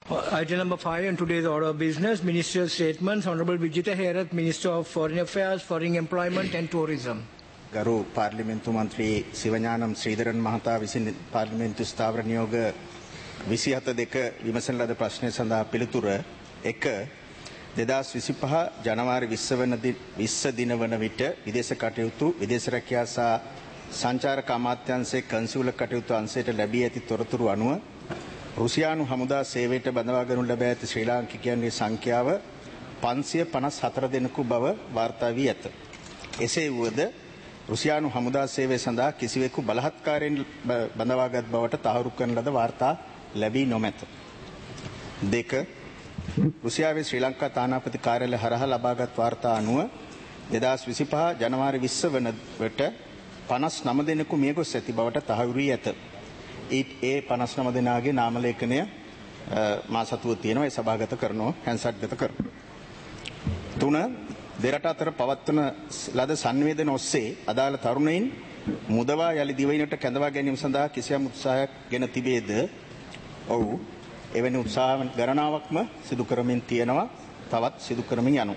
Item number 5 on today's order of business, ministerial statements. Honorable Vijita Herath, Minister of Foreign Affairs, Foreign Employment and Tourism. ගරු පාර්ලිමේන්තු මන්ත්‍රී සිවඥානම් ශ්‍රීධරන් මහතා විසින් පාර්ලිමේන්තු ස්ථාවර නියෝග 27 විමසන ලද ප්‍රශ්නය සඳහා පිළිතුර 1 2025 ජනවාරි 20 දින වන විට විදේශ කටයුතු විදේශ රැකියා සහ සංචාරක අමාත්‍යාංශයේ කන්සියුලර් කටයුතු අංශයට ලැබී ඇති තොරතුරු අනුව රුසියානු හමුදා සේවයට බඳවා ගනු ලැබ ඇති ශ්‍රී ලාංකිකයන්ගේ සංඛ්‍යාව 554 දෙනෙකු බව වාර්තා වී ඇත. එසේ වුවද රුසියානු හමුදා සේවය සඳහා කිසිවෙකු බලහත්කාරයෙන් බඳවාගත් බවට තහවුරු කරන ලද වාර්තා ලැබී නොමැත. 2 රුසියාවේ ශ්‍රී ලංකා තානාපති කාර්යාලය හරහා ලබාගත් වාර්තා අනුව 2025 ජනවාරි 20 වන විට 59 දෙනෙකු මියගොස් ඇති බවට තහවුරු වී ඇත. ඒ 59 දෙනාගේ නාම ලේඛනය මා සතුව තියෙනවා. ඒ සභාගත කරනවා හැන්සට්ගත කරනවා. 3 දෙරට අතර පවත්වන ලද සංවේදන ඔස්සේ අදාළ තරුණයින් මුදවා යලි දිවයිනට කැඳවා ගැනීම සඳහා කිසියම් උත්සාහයක් ගෙන තිබේද? ඔව්. එවැනි උත්සාහ ගණනාවක්ම සිදු කරමින් තියෙනවා. තවත් සිදු කරමින් යනවා.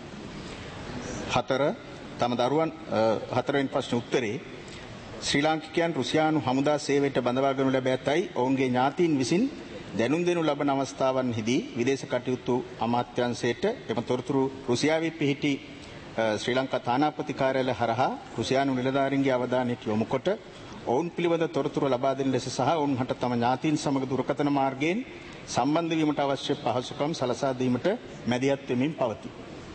4 තම දරුවන් 4 වෙනි ප්‍රශ්න උත්තරේ ශ්‍රී ලාංකිකයන් රුසියානු හමුදා සේවයට බඳවා ගනු ලැබ ඇතයි ඔවුන්ගේ ඥාතීන් විසින් දැනුම් දෙනු ලබන අවස්ථාවන්හිදී විදේශ කටයුතු අමාත්‍යාංශයට එම තොරතුරු රුසියාවේ පිහිටි ශ්‍රී ලංකා තානාපති කාර්යාලය හරහා රුසියානු නිලධාරීන්ගේ අවධානයට යොමු කොට ඔවුන් පිළිබඳ තොරතුරු ලබා දෙන ලෙස සහ ඔවුන්හට තම ඥාතීන් සමග දුරකථන මාර්ගයෙන් සම්බන්ධ වීමට අවශ්‍ය පහසුකම් සලසා දීමට මැදිහත් වෙමින් පවතී.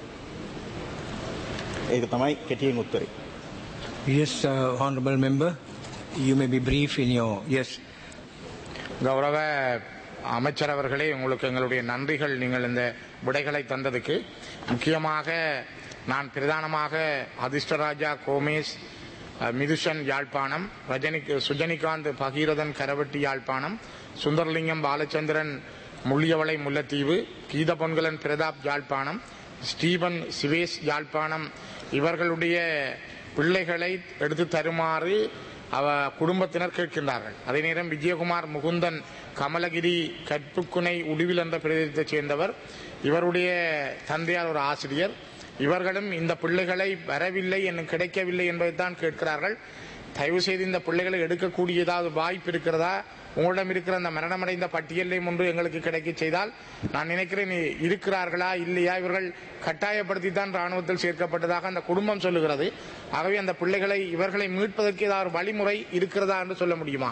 ඒක තමයි කෙටියෙන් උත්තරේ. Yes, honorable member, you may be brief in your yes. கௌரவ அமைச்சர் அவர்களே, உங்களுக்கு எங்களுடைய நன்றிகள். நீங்கள் இந்த விடைகளை தந்ததுக்கு முக்கியமாக நான் பிரதானமாக அதிர்ஷ்டராஜா கோமேஸ் மிதுஷன் யாழ்ப்பாணம், சுஜனிகாந்த் பகீரதன் கரவட்டி யாழ்ப்பாணம், சுந்தரலிங்கம் பாலச்சந்திரன் முள்ளியவளை முல்லைத்தீவு, கீத பொன்கலன் பிரதாப் யாழ்ப்பாணம், ஸ்டீபன் சிவேஸ் யாழ்ப்பாணம் இவர்களுடைய பிள்ளைகளை எடுத்து தருமாறு குடும்பத்தினர் கேட்கின்றார்கள். அதே நேரம் விஜயகுமார் முகுந்தன் கமலகிரி கற்புக்குனை உடுவில் என்ற பிரதேசத்தைச் சேர்ந்தவர். இவருடைய தந்தையார் ஒரு ஆசிரியர். இவர்களும் இந்த பிள்ளைகளை வரவில்லை என்னும் கிடைக்கவில்லை என்பதைத்தான் கேட்கிறார்கள். தயவு செய்து இந்த பிள்ளைகளை எடுக்கக்கூடிய ஏதாவது வாய்ப்பு இருக்கிறதா? உங்களிடம் இருக்கிற அந்த மரணமடைந்த பட்டியலையும் ஒன்று எங்களுக்கு கிடைக்க செய்தால், நான் நினைக்கிறேன் இருக்கிறார்களா இல்லையா, இவர்கள் கட்டாயப்படுத்தித்தான் ராணுவத்தில் சேர்க்கப்பட்டதாக அந்த குடும்பம் சொல்லுகிறது. ஆகவே அந்த பிள்ளைகளை இவர்களை மீட்பதற்கு ஏதாவது வழிமுறை இருக்கிறதா என்று சொல்ல முடியுமா?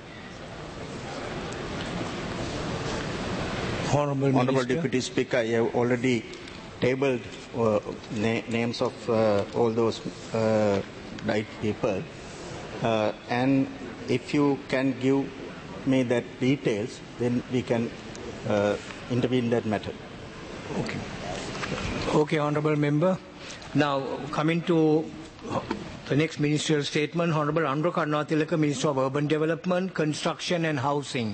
Honorable Deputy Speaker, I have already tabled names of all those died people, and if you can give me that details, then we can intervene in that matter. Okay. Okay, honorable member. Now coming to the next ministerial statement, Honorable Andro Karnatilaka, Minister of Urban Development, Construction and Housing.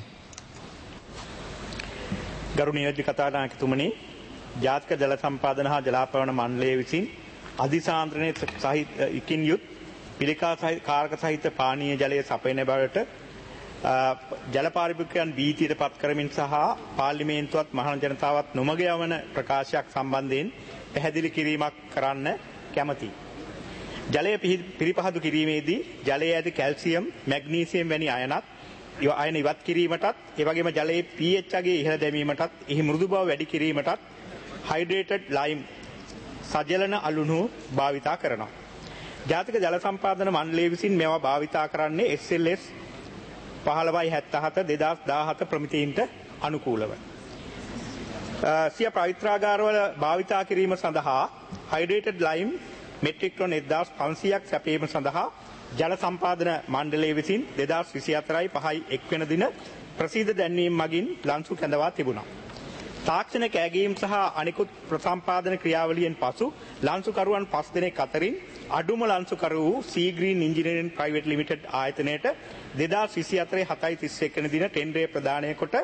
ගරුණීය කතානායකතුමනි, ජාතික ජල සම්පාදන හා ජලාපවන මණ්ඩලය විසින් අධිසාන්ද්‍රණය සහිත ඉකින් යුත් පිළිකා සහිත කාරක සහිත පානීය ජලය සපයන බවට ජල පාරිභෝගිකයන් බීතියට පත් කරමින් සහ පාර්ලිමේන්තුවත් මහජන ජනතාවත් නොමග යවන ප්‍රකාශයක් සම්බන්ධයෙන් පැහැදිලි කිරීමක් කරන්න කැමැතියි. ජලය පිරිපහදු කිරීමේදී ජලයේ ඇති කැල්සියම්, මැග්නීසියම් වැනි අයන ඉවත් කිරීමටත්, ඒ වගේම ජලයේ pH අගේ ඉහළ දැමීමටත්, එහි මෘදු බව වැඩි කිරීමටත් හයිඩ්‍රේටඩ් ලයිම් සජලන අලුණු භාවිතා කරනවා. ජාතික ජල සම්පාදන මණ්ඩලය විසින් මේවා භාවිතා කරන්නේ SLS 15/77 2017 ප්‍රමිතීන්ට අනුකූලව. සිය පවිත්‍රාගාරවල භාවිතා කිරීම සඳහා හයිඩ්‍රේටඩ් ලයිම් මෙට්‍රික් ටන් 1500ක් සැපයීම සඳහා ජල සම්පාදන මණ්ඩලය විසින් 2024/5 වෙනි දින ප්‍රසිද්ධ දැන්වීම මගින් ලන්සු කැඳවා තිබුණා. තාක්ෂණ කෑගීම් සහ අනිකුත් ප්‍රසම්පාදන ක්‍රියාවලියෙන් පසු ලන්සුකරුවන් 5 දෙනෙක් අතරින් අඩුම ලන්සුකරු වූ sea green engineering private limited ආයතනයට 2024/31 වෙනි දින ටෙන්ඩරය ප්‍රදානය කොට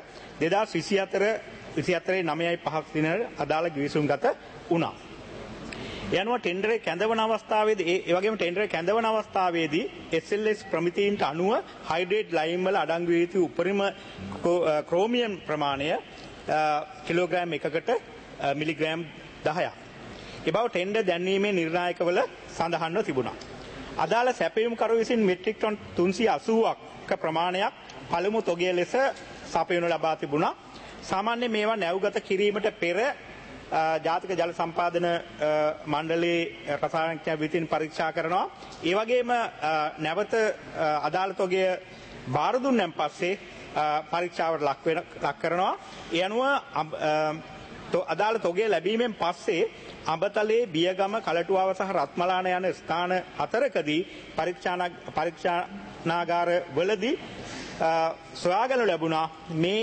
2024 9/5 දින අදාළ ගිවිසුම්ගත වුණා. යනුව ටෙන්ඩරේ කැඳවන අවස්ථාවේදී ඒ වගේම ටෙන්ඩරේ කැඳවන අවස්ථාවේදී SLS ප්‍රමිතීන්ට අනුව හයිඩ්‍රේට් ලයිම් වල අඩංගු වී ඇති උපරිම ක්‍රෝමියම් ප්‍රමාණය කිලෝග්‍රෑම් එකකට මිලිග්‍රෑම් 10ක්. ඒ බව ටෙන්ඩර් දැන්වීමේ නිර්ණායකවල සඳහන්ව තිබුණා. අදාළ සැපයුම්කරු විසින් මෙට්‍රික් ටොන් 380ක ප්‍රමාණයක් පළමු තොගය ලෙස සපයනු ලබා තිබුණා. සාමාන්‍ය මේවා නැව්ගත කිරීමට පෙර ජාතික ජල සම්පාදන මණ්ඩලයේ රසායනිකඥ විසින් පරීක්ෂා කරනවා. ඒ වගේම නැවත අදාළ තොගය බාර දුන්නන් පස්සේ පරීක්ෂාවට ලක් කරනවා. ඒ අනුව අදාළ තොගය ලැබීමෙන් පස්සේ අඹතලේ බියගම කලටුවාව සහ රත්මලාන යන ස්ථාන 4කදී පරීක්ෂානාගාර වලදී සොයාගනු ලැබුණා මේ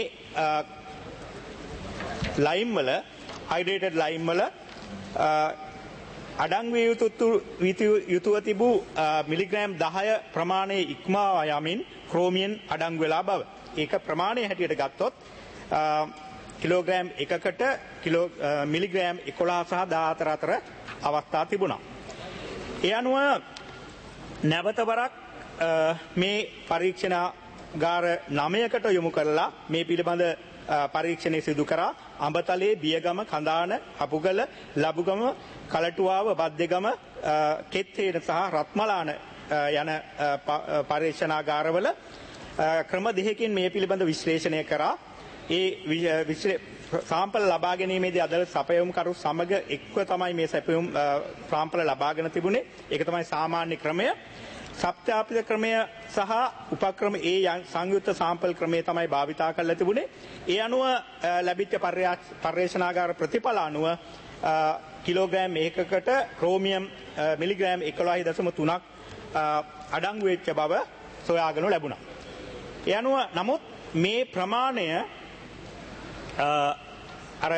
ලයිම් වල හයිඩ්‍රේටඩ් ලයිම් වල අඩංගු යුතුව තිබූ මිලිග්‍රෑම් 10 ප්‍රමාණය ඉක්මවා යමින් ක්‍රෝමියන් අඩංගු වෙලා බව. ඒක ප්‍රමාණය හැටියට ගත්තොත් කිලෝග්‍රෑම් එකකට මිලිග්‍රෑම් 11 සහ 14 අතර අවස්ථා තිබුණා. ඒ අනුව නැවත වරක් මේ පරීක්ෂණාගාර 9කට යොමු කරලා මේ පිළිබඳ පරීක්ෂණය සිදු කරා. අඹතලේ බියගම කඳාන අපුගල ලබුගම කලටුවාව බද්දෙගම කෙත්තේන සහ රත්මලාන යන පරීක්ෂණාගාරවල ක්‍රම දෙකකින් මේ පිළිබඳ විශ්ලේෂණය කරා. ඒ සාම්පල ලබා ගැනීමේදී අදාළ සපයුම්කරු සමග එක්ව තමයි මේ සපයුම් සාම්පල ලබාගෙන තිබුණේ. ඒක තමයි සාමාන්‍ය ක්‍රමය. සත්‍යාපිත ක්‍රමය සහ උපක්‍රම සංයුක්ත සාම්පල් ක්‍රමය තමයි භාවිතා කරලා තිබුණේ. ඒ අනුව ලැබිච්ච පර්යේෂණාගාර ප්‍රතිඵල අනුව කිලෝග්‍රෑම් එකකට ක්‍රෝමියම් මිලිග්‍රෑම් 11.3ක් අඩංගු වෙච්ච බව සොයාගනු ලැබුණා. ඒ අනුව නමුත් මේ ප්‍රමාණය අර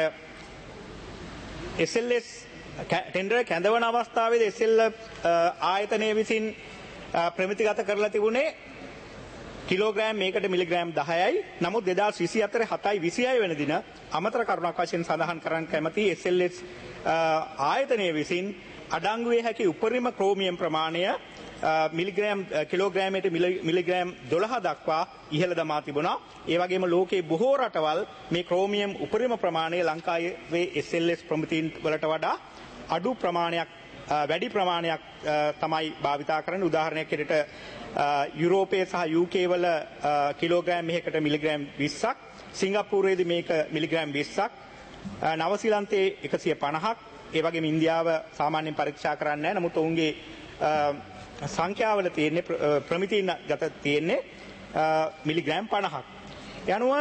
SLS ටෙන්ඩර් කැඳවන අවස්ථාවේදී SL ආයතනය විසින් ප්‍රමිතිගත කරලා තිබුණේ කිලෝග්‍රෑම් මේකට මිලිග්‍රෑම් 10යි. නමුත් 2024 7/26 වෙනි දින අමතර කරුණක් වශයෙන් සඳහන් කරන්න කැමති SLS ආයතනය විසින් අඩංගු වේ හැකි උපරිම ක්‍රෝමියම් ප්‍රමාණය කිලෝග්‍රෑමයට මිලිග්‍රෑම් 12 දක්වා ඉහළ දමා තිබුණා. ඒ වගේම ලෝකයේ බොහෝ රටවල් මේ ක්‍රෝමියම් උපරිම ප්‍රමාණය ලංකාවේ SLS ප්‍රමිතීන් වලට වඩා අඩු ප්‍රමාණයක් වැඩි ප්‍රමාණයක් තමයි භාවිතා කරන්නේ. උදාහරණයක් විදිහට යුරෝපයේ සහ UK වල කිලෝග්‍රෑම් එකකට මිලිග්‍රෑම් 20ක්, සිංගප්පූරුවේදී මේක මිලිග්‍රෑම් 20ක්, නවසීලන්තයේ 150ක්, ඒ වගේම ඉන්දියාව සාමාන්‍යයෙන් පරීක්ෂා කරන්නේ නැහැ. නමුත් ඔවුන්ගේ සංඛ්‍යාවල තියෙන්නේ ප්‍රමිතීන් ගත තියෙන්නේ මිලිග්‍රෑම් 50ක්. යනුව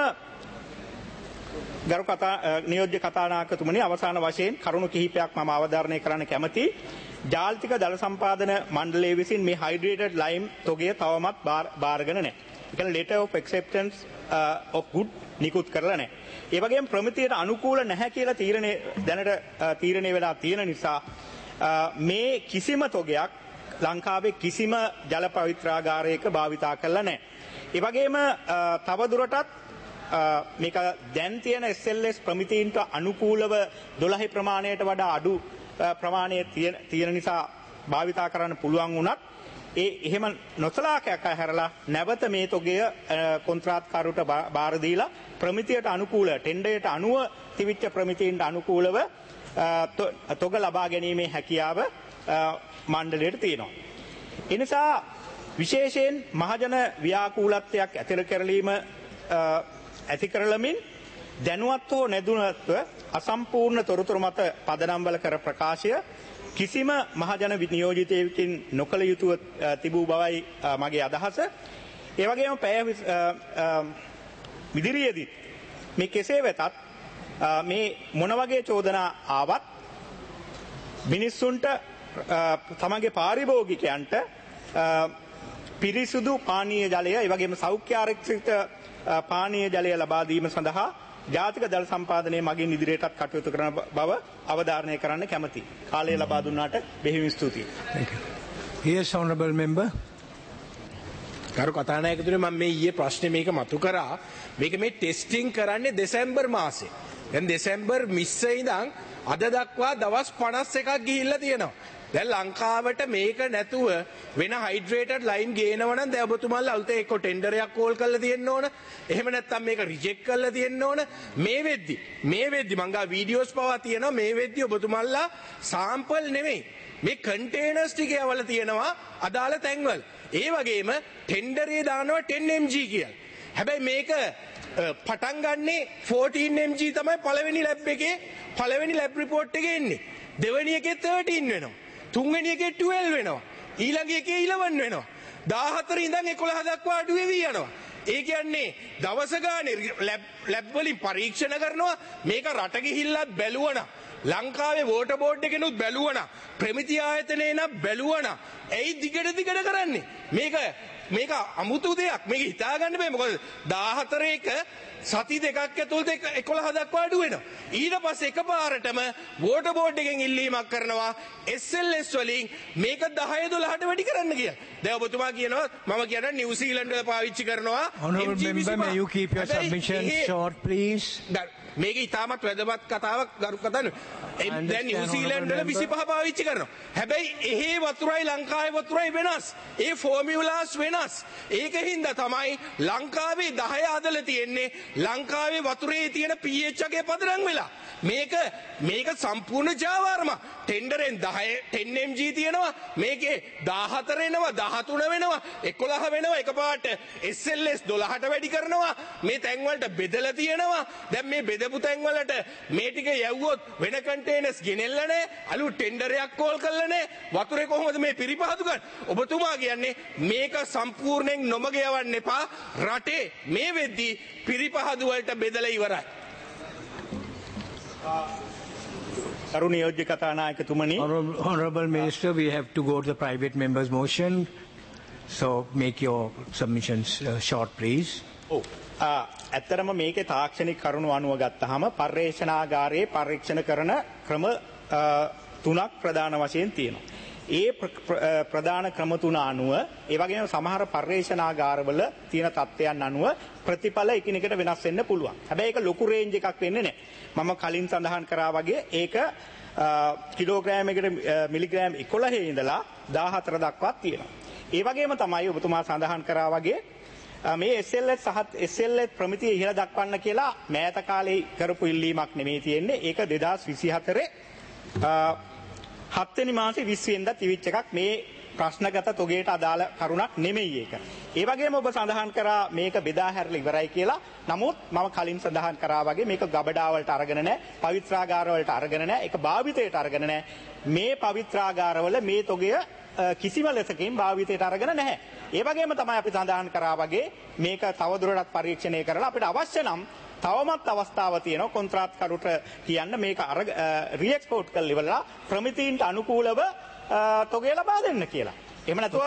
ගරු නියෝජ්‍ය කතානායකතුමනි, අවසාන වශයෙන් කරුණු කිහිපයක් මම අවධාරණය කරන්න කැමතියි. ජාතික ජල සම්පාදන මණ්ඩලය විසින් මේ හයිඩ්‍රේටඩ් ලයිම් තොගය තවමත් බාරගෙන නැහැ. ඒ කියන්නේ letter of acceptance of good නිකුත් කරලා නැහැ. ඒ වගේම ප්‍රමිතියට අනුකූල නැහැ කියලා තීරණය වෙලා තියෙන නිසා මේ කිසිම තොගයක් ලංකාවේ කිසිම ජල පවිත්‍රාගාරයක භාවිතා කරලා නැහැ. ඒ වගේම තවදුරටත් මේක දැන් තියෙන SLS ප්‍රමිතීන්ට අනුකූලව 12 ප්‍රමාණයට වඩා අඩු ප්‍රමාණයේ තියෙන නිසා භාවිතා කරන්න පුළුවන් වුණත් එහෙම නොසලාකයක් හැරලා නැවත මේ තොගය කොන්ත්‍රාත්කාරයට බාර දීලා ප්‍රමිතියට අනුකූල ටෙන්ඩරයට අනුව තිවිච්ච ප්‍රමිතීන්ට අනුකූලව තොග ලබා ගැනීමේ හැකියාව මණ්ඩලයට තියෙනවා. ඒ නිසා විශේෂයෙන් මහජන ව්‍යාකූලත්වයක් ඇතිර කරලීම ඇති කරලමින් දැනුවත් හෝ නැදුනත්ව අසම්පූර්ණ තොරතුරු මත පදනම්වල කර ප්‍රකාශය කිසිම මහජන නියෝජිතයකින් නොකළ යුතුව තිබූ බවයි මගේ අදහස. ඒ වගේම පැය ඉදිරියේදී මේ කෙසේ වෙතත් මේ මොන වගේ චෝදනා ආවත් මිනිස්සුන්ට තමගේ පාරිභෝගිකයන්ට පිරිසුදු පානීය ජලය ඒ වගේම සෞඛ්‍ය ආරක්ෂිත පානීය ජලය ලබා දීම සඳහා ජාතික ජල සම්පාදනයේ මගින් ඉදිරියටත් කටයුතු කරන බව අවධාරණය කරන්න කැමැති. කාලය ලබා දුන්නාට බෙහෙවින් ස්තුතියි. Thank you. Yes, honorable member. කරු කතානායකතුමනි, මම මේ ඊයේ ප්‍රශ්නේ මේක මතු කරා. මේක මේ ටෙස්ටිං කරන්නේ දෙසැම්බර් මාසේ. දැන් දෙසැම්බර් 20 ඉඳන් අද දක්වා දවස් 51ක් ගිහිල්ලා තියෙනවා. දැන් ලංකාවට මේක නැතුව වෙන හයිඩ්‍රේටඩ් ලයින් ගේනවා නම් දැන් ඔබතුමාලා අලුතෙන් එක්ක ටෙන්ඩර් එකක් කෝල් කරලා තියෙන්න ඕන. එහෙම නැත්නම් මේක රිජෙක්ට් කරලා තියෙන්න ඕන. මේ වෙද්දි මං ගා වීඩියෝස් පවා තියෙනවා. මේ වෙද්දි ඔබතුමාලා සාම්පල් නෙමෙයි. මේ කන්ටේනර්ස් ටික යවලා තියෙනවා අදාළ තැන්වල. ඒ වගේම ටෙන්ඩරේ දානවා 10 mg කියලා. හැබැයි මේක පටන් ගන්නේ 14 mg තමයි පළවෙනි ලැබ් එකේ පළවෙනි ලැබ් රිපෝට් එකේ එන්නේ. දෙවෙනි එකේ 13 වෙනවා. තුන්වෙනි එකේ 12 වෙනවා. ඊළඟ එකේ 11 වෙනවා. 14 ඉඳන් 11 දක්වා අඩු වෙවි යනවා. ඒ කියන්නේ දවස ගානේ ලැබ් වලින් පරීක්ෂණ කරනවා. මේක රට ගිහිල්ලා බැලුවනම් ලංකාවේ වෝටර් බෝඩ් එකෙනුත් බැලුවනම් ප්‍රමිති ආයතනයේ නම් බැලුවනම් ඇයි දිගට කරන්නේ? මේක අමුතු දෙයක්. මේක හිතා ගන්න බෑ. මොකද 14 එක සති දෙකක් ඇතුළත 11 දක්වා අඩු වෙනවා. ඊට පස්සේ එකපාරටම වෝටර් බෝඩ් එකෙන් ඉල්ලීමක් කරනවා SLS වලින් මේක 10 12ට වැඩි කරන්න කියලා. දැන් ඔබතුමා කියනවා මම කියනවා නිව්සීලන්ත වල පාවිච්චි කරනවා. Honorable member, may you keep your submission short, please? මේක ඉතාමත් වැදගත් කතාවක් ගරු කතාවක්. දැන් නිව්සීලන්ත වල 25 පාවිච්චි කරනවා. හැබැයි එහෙ වතුරයි ලංකාවේ වතුරයි වෙනස්. ඒ ෆෝමියුලාස් වෙනස්. ඒකින්ද තමයි ලංකාවේ 10 අදලා තියෙන්නේ ලංකාවේ වතුරේ තියෙන pH එකේ පදනම් වෙලා. මේක සම්පූර්ණ ජාවාරම. ටෙන්ඩරෙන් 10 mg තියෙනවා. මේකේ 14 එනවා 13 වෙනවා 11 වෙනවා එකපාරට SLS 12ට වැඩි කරනවා. මේ තැන් වලට බෙදලා තියෙනවා. දැන් මේ බෙදපු තැන් වලට මේ ටික යවුවොත් වෙන කන්ටේනර්ස් ගෙනෙල්ල නැහැ. අලුත් ටෙන්ඩර් එකක් කෝල් කළා නැහැ. වතුරේ කොහොමද මේ පිරිපහදු ගන්න? ඔබතුමා කියන්නේ මේක සම්පූර්ණයෙන් නොමග යවන්න එපා. රටේ මේ වෙද්දී පිරිපහදු වලට බෙදලා ඉවරයි. කරු නියෝජ්‍ය කතානායකතුමනි. Honorable Minister, we have to go to the private member's motion. So make your submissions short, please. ඇත්තරම මේකේ තාක්ෂණික කරුණු අනුව ගත්තාම පර්යේෂණාගාරයේ පරීක්ෂණ කරන ක්‍රම තුනක් ප්‍රධාන වශයෙන් තියෙනවා. ඒ ප්‍රධාන ක්‍රම තුන අනුව ඒ වගේම සමහර පර්යේෂණාගාරවල තියෙන තත්ත්වයන් අනුව ප්‍රතිඵල එකිනෙකට වෙනස් වෙන්න පුළුවන්. හැබැයි ඒක ලොකු රේන්ජ් එකක් වෙන්නේ නැහැ. මම කලින් සඳහන් කරා වගේ ඒක කිලෝග්‍රෑමයකට මිලිග්‍රෑම් 11 ඉඳලා 14 දක්වා තියෙනවා. ඒ වගේම තමයි ඔබතුමා සඳහන් කරා වගේ මේ SLS ප්‍රමිතිය ඉහළ දක්වන්න කියලා මෑත කාලේ කරපු ඉල්ලීමක් නෙමෙයි තියෙන්නේ. ඒක 2024 7 වෙනි මාසේ 20 වෙනිදා තිවිච් එකක්. මේ ප්‍රශ්නගත තොගයට අදාළ කරුණක් නෙමෙයි ඒක. ඒ වගේම ඔබ සඳහන් කරා මේක බෙදා හැරලා ඉවරයි කියලා. නමුත් මම කලින් සඳහන් කරා වගේ මේක ගබඩා වලට අරගෙන නැහැ, පවිත්‍රාගාර වලට අරගෙන නැහැ, ඒක භාවිතයට අරගෙන නැහැ. මේ පවිත්‍රාගාරවල මේ තොගය කිසිම ලෙසකින් භාවිතයට අරගෙන නැහැ. ඒ වගේම තමයි අපි සඳහන් කරා වගේ මේක තවදුරටත් පරීක්ෂණය කරලා අපිට අවශ්‍ය නම් තවමත් අවස්ථාව තියෙනවා කොන්ත්‍රාත්කරුට කියන්න මේක රීඑක්ස්පෝර්ට් කරලා ඉවරලා ප්‍රමිතීන්ට අනුකූලව තොගය ලබා දෙන්න කියලා. එහෙම නැතුව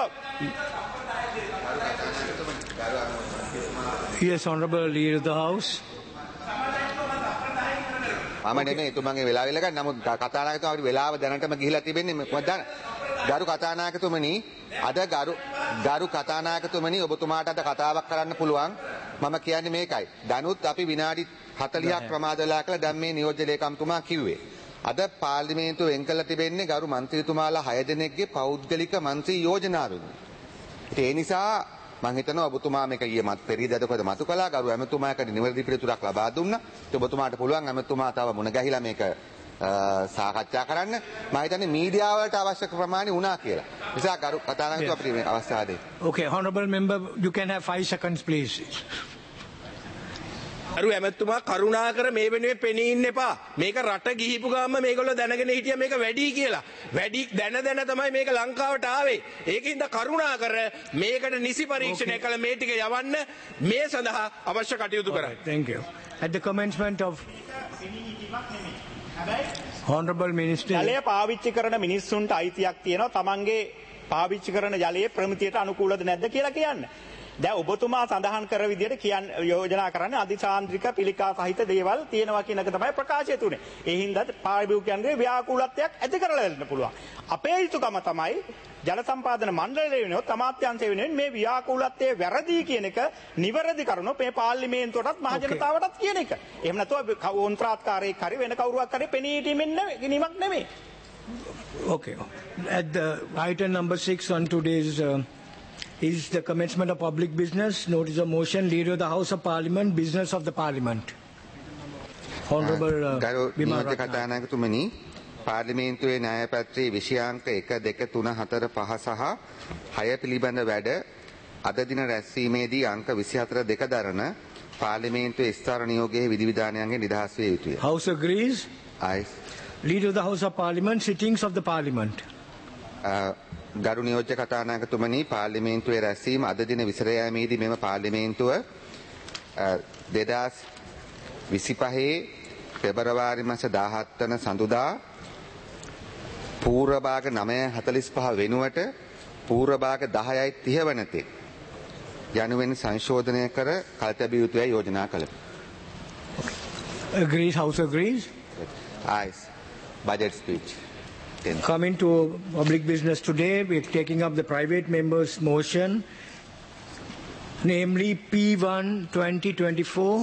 Yes, Honorable Leader of the House. මම නෙමෙයි එතුමන්ගේ වෙලාව ඉල්ල ගන්න. නමුත් කතානායකතුමා අපිට වෙලාව දැනටම ගිහිලා තිබෙන්නේ මොකද දන්න? ගරු කතානායකතුමනි අද ගරු කතානායකතුමනි ඔබතුමාට අද කතාවක් කරන්න පුළුවන්. මම කියන්නේ මේකයි. දැනුත් අපි විනාඩි 40ක් ප්‍රමාද වෙලා කියලා දැන් මේ නියෝජ්‍ය ලේකම්තුමා කිව්වේ. අද පාර්ලිමේන්තුව වෙන් කළ තිබෙන්නේ ගරු මන්ත්‍රීතුමාලා 6 දෙනෙක්ගේ පෞද්ගලික මන්ත්‍රී යෝජනාවෙන්. ඒ නිසා මම හිතනවා ඔබතුමා මේක ඊයේ පෙරේදා කොහෙද මතු කළා. ගරු ඇමතුමාකට නිවැරදි පිළිතුරක් ලබා දුන්නා. ඔබතුමාට පුළුවන් ඇමතුමා තව මුණ ගැහිලා මේක සාකච්ඡා කරන්න. මම හිතන්නේ මීඩියා වලට අවශ්‍ය ප්‍රමාණය වුණා කියලා. නිසා ගරු කතානායකතුමා අපිට මේ අවස්ථාව දෙන්න. Okay, Honorable Member, you can have 5 seconds, please. අරු ඇමතුමා කරුණාකර මේ වෙනුවෙන් පෙනී ඉන්න එපා. මේක රට ගිහිපු ගාම මේගොල්ලෝ දැනගෙන හිටියා මේක වැඩි කියලා. වැඩි දැන තමයි මේක ලංකාවට ආවේ. ඒකින්ද කරුණාකර මේකට නිසි පරීක්ෂණය කළ මේ ටික යවන්න මේ සඳහා අවශ්‍ය කටයුතු කරන්න. Thank you. At the commencement of Honorable Minister. ජලය පාවිච්චි කරන මිනිස්සුන්ට අයිතියක් තියෙනවා තමන්ගේ පාවිච්චි කරන ජලයේ ප්‍රමිතියට අනුකූලද නැද්ද කියලා කියන්න. දැන් ඔබතුමා සඳහන් කර විදිහට යෝජනා කරන්නේ අධිසාන්ද්‍රික පිළිකා සහිත දේවල් තියෙනවා කියන එක තමයි ප්‍රකාශය තුනේ. ඒ හින්දා පාරිභෝගිකයන්ගේ ව්‍යාකූලත්වයක් ඇති කරලා දෙන්න පුළුවන්. අපේ යුතුකම තමයි ජල සම්පාදන මණ්ඩලය වෙනුවෙන් අමාත්‍යාංශය වෙනුවෙන් මේ ව්‍යාකූලත්වයේ වැරදි කියන එක නිවැරදි කරනොත් මේ පාර්ලිමේන්තුවටත් මහ ජනතාවටත් කියන එක. එහෙම නැතුව කොන්ත්‍රාත්කාරයෙක් හරි වෙන කවුරුවක් හරි පෙනී හිටීමෙන් නිමක් නෙමෙයි. Okay. At the item number 6 on today's is the commencement of public business. Notice of motion. Leader of the House of Parliament. Business of the Parliament. Honorable ගරු Bima නියෝජ්‍ය Ratnayake. කතානායකතුමනි පාර්ලිමේන්තුවේ න්‍යාය පත්‍රයේ විෂයාංක 1 2 3 4 5 සහ 6 පිළිබඳ වැඩ අද දින රැස්වීමේදී අංක 24 දෙක දරන පාර්ලිමේන්තුවේ ස්ථාවර නියෝගයේ විධිවිධානයන්ගේ නිදහස් විය යුතුය. House agrees. I Leader of the House of Parliament. Sittings of the Parliament. ගරු නියෝජ්‍ය කතානායකතුමනි පාර්ලිමේන්තුවේ රැස්වීම අද දින විසර යාමේදී මෙම පාර්ලිමේන්තුව 2025 පෙබරවාරි මාස 17 වන සඳුදා පූර්ව භාග 9:45 වෙනුවට පූර්ව භාග 10:30 වන තෙක් යනුවෙන් සංශෝධනය කර කල් තැබිය යුතුයි යෝජනා කළා. Agrees. House agrees. Ayes. Budget speech. Coming to public business today, we're taking up the private members' motion, namely P1 2024,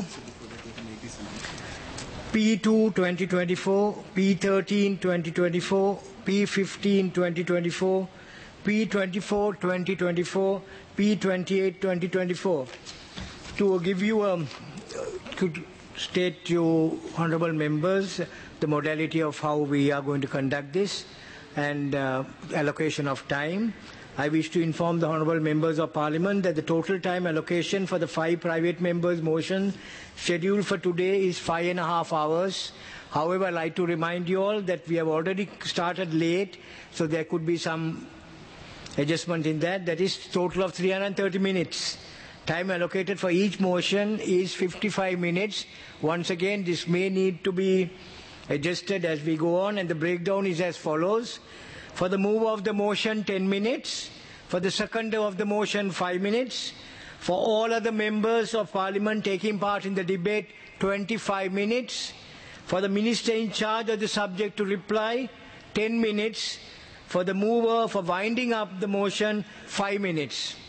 P2 2024, P13 2024, P15 2024, P24 2024, P28 2024. To give you to state to honorable members the modality of how we are going to conduct this and allocation of time. I wish to inform the honorable members of parliament that the total time allocation for the 5 private members' motion scheduled for today is 5.5 hours. However, I'd like to remind you all that we have already started late, so there could be some adjustment in that. That is total of 330 minutes. Time allocated for each motion is 55 minutes. Once again, this may need to be adjusted as we go on, and the breakdown is as follows. For the move of the motion, 10 minutes. For the seconder of the motion, 5 minutes. For all other members of parliament taking part in the debate, 25 minutes. For the minister in charge of the subject to reply, 10 minutes. For the mover, for winding up the motion, 5 minutes.